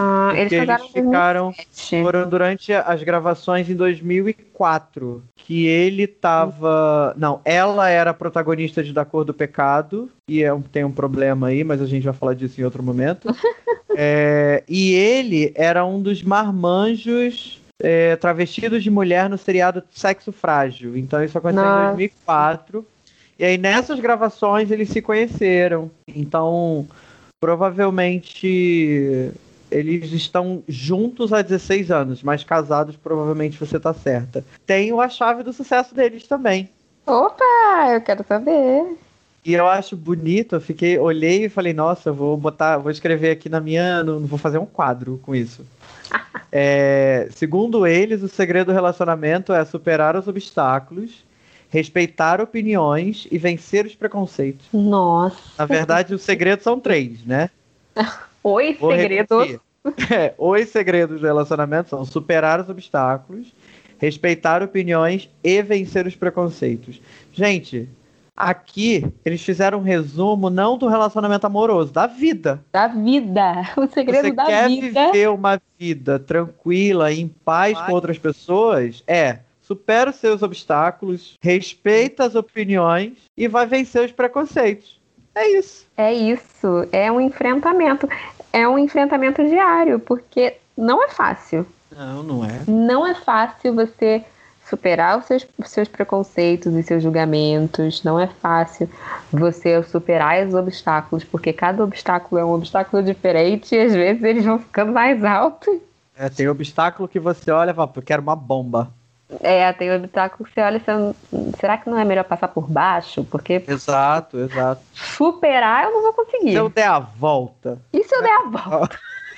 Foram durante as gravações em 2004, que ele tava... Não, ela era a protagonista de Da Cor do Pecado, e tem um problema aí, mas a gente vai falar disso em outro momento. E ele era um dos marmanjos travestidos de mulher no seriado Sexo Frágil. Então isso aconteceu em 2004. E aí nessas gravações eles se conheceram. Então... Provavelmente eles estão juntos há 16 anos, mas casados provavelmente você tá certa. Tenho a chave do sucesso deles também. Opa, eu quero saber. E eu acho bonito, olhei e falei, nossa, vou escrever aqui não vou fazer um quadro com isso. Segundo eles, o segredo do relacionamento é superar os obstáculos, respeitar opiniões e vencer os preconceitos. Nossa. Na verdade, os segredos são 3, né? Oi, segredos. Os segredos do relacionamento são superar os obstáculos, respeitar opiniões e vencer os preconceitos. Gente, aqui eles fizeram um resumo não do relacionamento amoroso, da vida. Da vida. O segredo da vida. Você quer viver uma vida tranquila, em paz com outras pessoas? Supera os seus obstáculos, respeita as opiniões e vai vencer os preconceitos. É isso. É isso. É um enfrentamento. É um enfrentamento diário, porque não é fácil. Não é. Não é fácil você superar os seus preconceitos e seus julgamentos. Não é fácil você superar os obstáculos, porque cada obstáculo é um obstáculo diferente e às vezes eles vão ficando mais altos. Tem obstáculo que você olha e fala, eu quero uma bomba. Tem obstáculo que você olha e você, será que não é melhor passar por baixo? Porque Exato. superar eu não vou conseguir. Se eu der a volta. E se eu der a volta?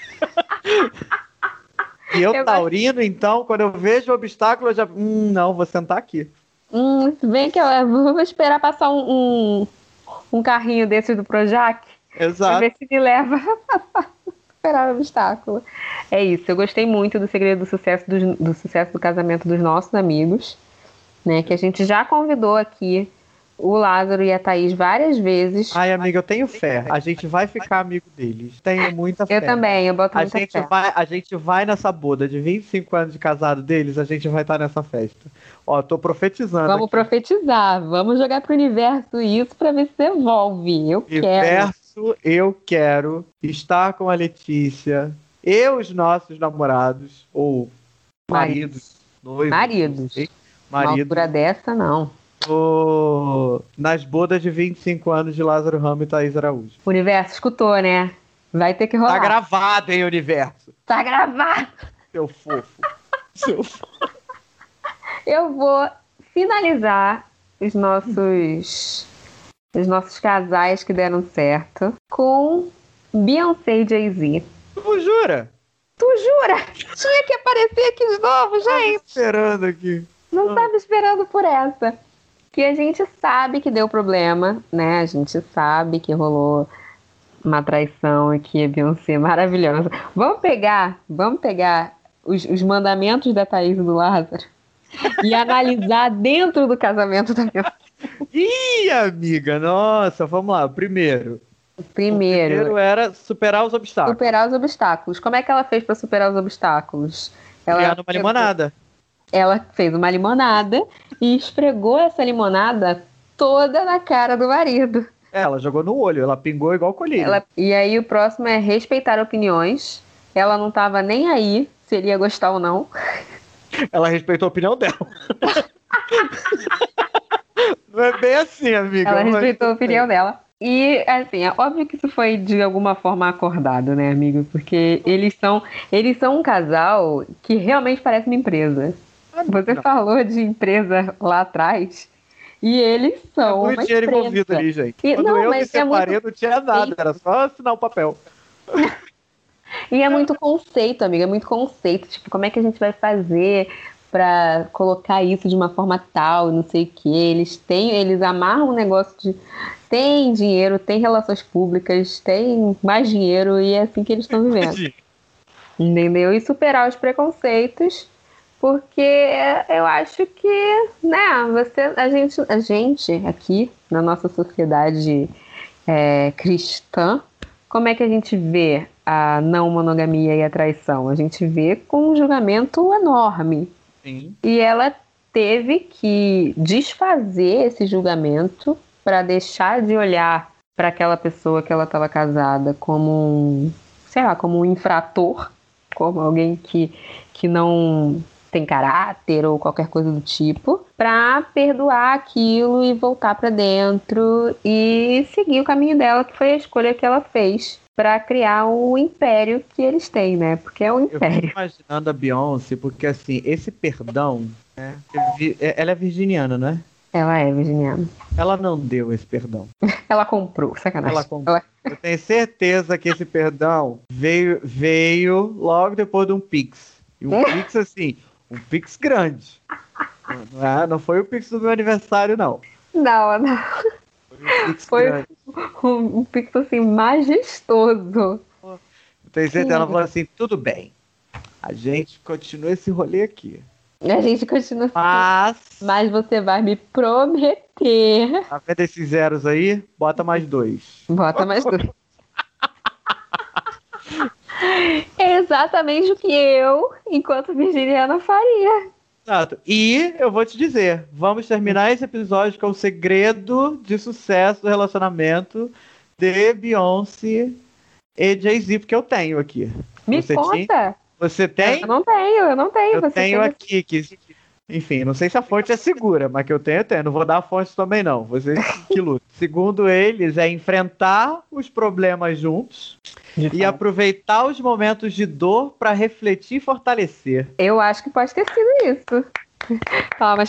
E eu taurino, então, quando eu vejo o obstáculo, eu já... não, vou sentar aqui. Vem que eu vou esperar passar um carrinho desse do Projac. Exato. Pra ver se me leva a superar o obstáculo. É isso, eu gostei muito do segredo do sucesso do casamento dos nossos amigos, né? Que a gente já convidou aqui o Lázaro e a Thaís várias vezes. Ai, amiga, eu tenho fé. A gente vai ficar amigo deles. Tenho muita fé. Eu também, eu boto muita fé. A gente vai nessa boda de 25 anos de casado deles, a gente vai estar nessa festa. Tô profetizando. Vamos profetizar, vamos jogar pro universo isso pra ver se evolve. Eu quero estar com a Letícia e os nossos namorados, ou maridos, noivos. Maridos. Uma altura dessa, não. Nas bodas de 25 anos de Lázaro Ramos e Thaís Araújo. O universo escutou, né? Vai ter que rolar. Tá gravado, hein, universo? Tá gravado. Seu fofo. Eu vou finalizar os nossos casais que deram certo com Beyoncé e Jay-Z. Tu jura? Tinha que aparecer aqui de novo, gente. Tava esperando aqui. Não tava esperando por essa. Que a gente sabe que deu problema, né? A gente sabe que rolou uma traição aqui, a Beyoncé maravilhosa. Vamos pegar os mandamentos da Thaís e do Lázaro e analisar dentro do casamento da Beyoncé. Ih, amiga, nossa, vamos lá. Primeiro era superar os obstáculos. Como é que ela fez para superar os obstáculos? Criando uma limonada. Ela fez uma limonada e esfregou essa limonada toda na cara do marido. Ela jogou no olho, ela pingou igual colírio. E aí o próximo é respeitar opiniões. Ela não tava nem aí se ele ia gostar ou não. Ela respeitou a opinião dela. Não é bem assim, amiga. Ela respeitou a opinião dela. E, assim, é óbvio que isso foi de alguma forma acordado, né, amigo? Porque eles são um casal que realmente parece uma empresa. Você falou de empresa lá atrás e eles são muito dinheiro envolvido ali, gente. Quando eu me separei, não tinha nada, era só assinar o papel. E é muito conceito, amiga, é muito conceito. Tipo, como é que a gente vai fazer pra colocar isso de uma forma tal, não sei o quê. Eles amarram um negócio de... Tem dinheiro, tem relações públicas, tem mais dinheiro e é assim que eles estão vivendo. Entendeu? E superar os preconceitos, porque eu acho que, né, a gente aqui na nossa sociedade cristã, como é que a gente vê a não monogamia e a traição? A gente vê com um julgamento enorme. Sim. E ela teve que desfazer esse julgamento para deixar de olhar para aquela pessoa que ela estava casada como um infrator, como alguém que não tem caráter ou qualquer coisa do tipo, para perdoar aquilo e voltar para dentro e seguir o caminho dela, que foi a escolha que ela fez para criar o império que eles têm, né? Porque é um império. Eu fico imaginando a Beyoncé, porque assim, esse perdão, né? Ela é virginiana, né? Ela é virginiana. Ela não deu esse perdão. Ela comprou, sacanagem. Ela comprou. Eu tenho certeza que esse perdão veio logo depois de um Pix. E um Pix, assim, um Pix grande. Não foi o Pix do meu aniversário, não. Não. Foi um Pix, assim, majestoso. Eu tenho certeza, ela falou assim, tudo bem. A gente continua esse rolê aqui. A gente continua. Mas você vai me prometer. Tá vendo esses zeros aí? Bota mais 2. Bota mais 2. É exatamente o que eu, enquanto virginiana, faria. Exato. E eu vou te dizer, vamos terminar esse episódio com o segredo de sucesso do relacionamento de Beyoncé e Jay-Z, porque eu tenho aqui. Me conta. Você tem? Eu não tenho. Eu tenho aqui, enfim, não sei se a fonte é segura, mas que eu tenho. Não vou dar a fonte também, não. Vocês que lutam. Segundo eles, é enfrentar os problemas juntos e aproveitar os momentos de dor para refletir e fortalecer. Eu acho que pode ter sido isso. Palmas.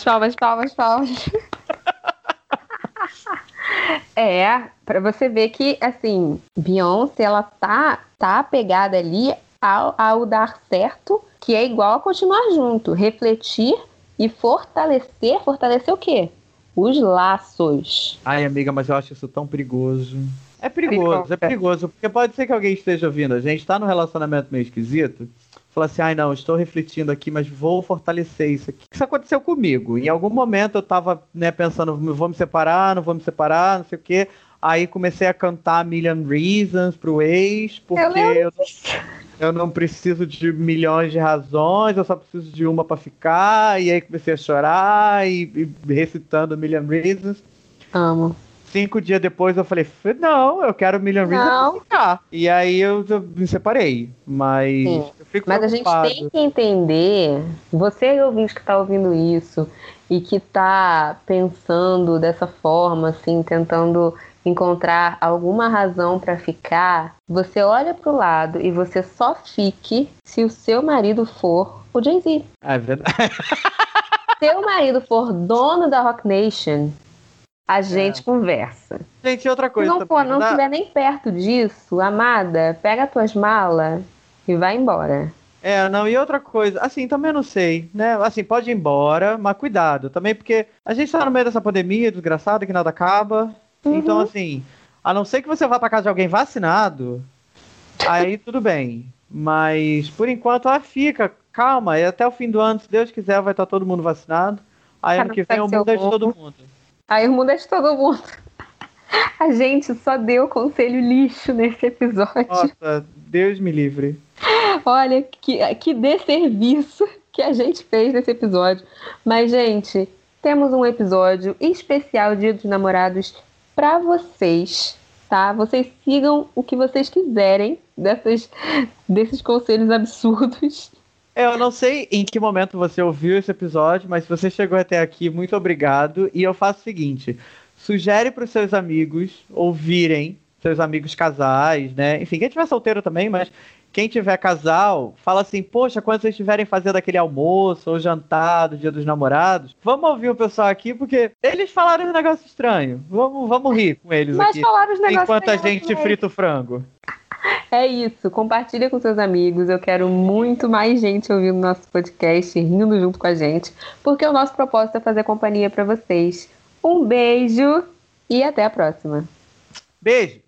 Pra você ver que, assim, Beyoncé, ela tá apegada ali ao dar certo, que é igual a continuar junto, refletir e fortalecer. Fortalecer o quê? Os laços. Ai, amiga, mas eu acho isso tão perigoso. É perigoso, porque pode ser que alguém esteja ouvindo a gente, tá num relacionamento meio esquisito, fala assim, ai não, estou refletindo aqui, mas vou fortalecer isso aqui. Isso aconteceu comigo. Em algum momento eu tava, pensando, vou me separar, não vou me separar, não sei o quê. Aí comecei a cantar Million Reasons pro ex, porque eu não preciso de milhões de razões, eu só preciso de uma pra ficar. E aí comecei a chorar e recitando Million Reasons. Amo. 5 dias depois eu falei, não, eu quero Million Reasons pra ficar. E aí eu me separei. Mas eu fico preocupado. A gente tem que entender, você ouvinte que tá ouvindo isso e que tá pensando dessa forma, assim, tentando encontrar alguma razão pra ficar, você olha pro lado e você só fique se o seu marido for o Jay-Z. É verdade. Se o marido for dono da Roc Nation, a gente conversa. Gente, outra coisa. Se não estiver nem perto disso, amada, pega as tuas malas e vai embora. E outra coisa, assim, também não sei, né? Assim, pode ir embora, mas cuidado também, porque a gente tá no meio dessa pandemia desgraçada que nada acaba. Então, assim, a não ser que você vá pra casa de alguém vacinado, aí tudo bem. Mas, por enquanto, fica, calma. E até o fim do ano, se Deus quiser, vai estar todo mundo vacinado. Aí ano que vem o mundo é de todo mundo. Aí o mundo é de todo mundo. A gente só deu conselho lixo nesse episódio. Nossa, Deus me livre. Olha, que desserviço que a gente fez nesse episódio. Mas, gente, temos um episódio especial Dia dos Namorados pra vocês, tá? Vocês sigam o que vocês quiserem desses conselhos absurdos. Eu não sei em que momento você ouviu esse episódio, mas se você chegou até aqui, muito obrigado. E eu faço o seguinte, sugere para os seus amigos ouvirem, seus amigos casais, né? Enfim, quem tiver solteiro também, mas quem tiver casal, fala assim, poxa, quando vocês estiverem fazendo aquele almoço ou jantar do Dia dos Namorados, vamos ouvir o pessoal aqui, porque eles falaram um negócio estranho. Vamos rir com eles aqui. Falaram os negócios enquanto a gente frita o frango. É isso, compartilha com seus amigos. Eu quero muito mais gente ouvindo nosso podcast, rindo junto com a gente, porque o nosso propósito é fazer companhia para vocês. Um beijo e até a próxima. Beijo!